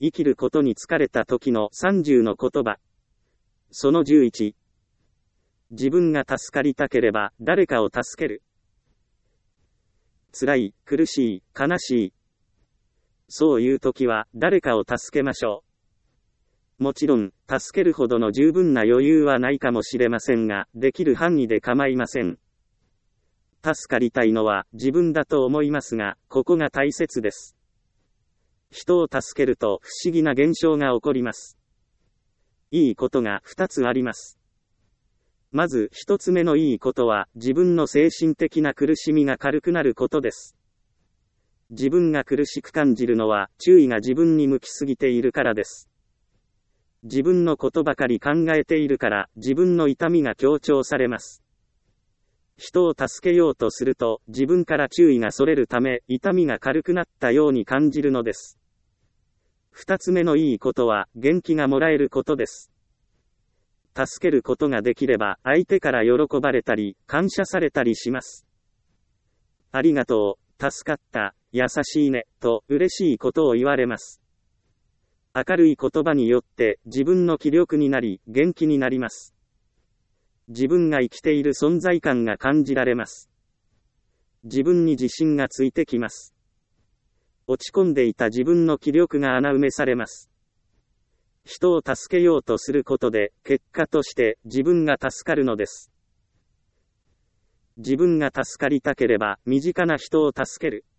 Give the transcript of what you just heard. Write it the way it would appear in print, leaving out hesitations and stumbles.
生きることに疲れた時の30の言葉。その11。自分が助かりたければ誰かを助ける。辛い、苦しい、悲しい。そういう時は誰かを助けましょう。もちろん、助けるほどの十分な余裕はないかもしれませんが、できる範囲で構いません。助かりたいのは自分だと思いますが、ここが大切です。人を助けると不思議な現象が起こります。いいことが2つあります。まず1つ目のいいことは、自分の精神的な苦しみが軽くなることです。自分が苦しく感じるのは、注意が自分に向きすぎているからです。自分のことばかり考えているから、自分の痛みが強調されます。人を助けようとすると、自分から注意がそれるため、痛みが軽くなったように感じるのです。2つ目のいいことは、元気がもらえることです。助けることができれば、相手から喜ばれたり、感謝されたりします。ありがとう、助かった、優しいね、と嬉しいことを言われます。明るい言葉によって自分の気力になり、元気になります。自分が生きている存在感が感じられます。自分に自信がついてきます。落ち込んでいた自分の気力が穴埋めされます。人を助けようとすることで、結果として自分が助かるのです。自分が助かりたければ、身近な人を助ける。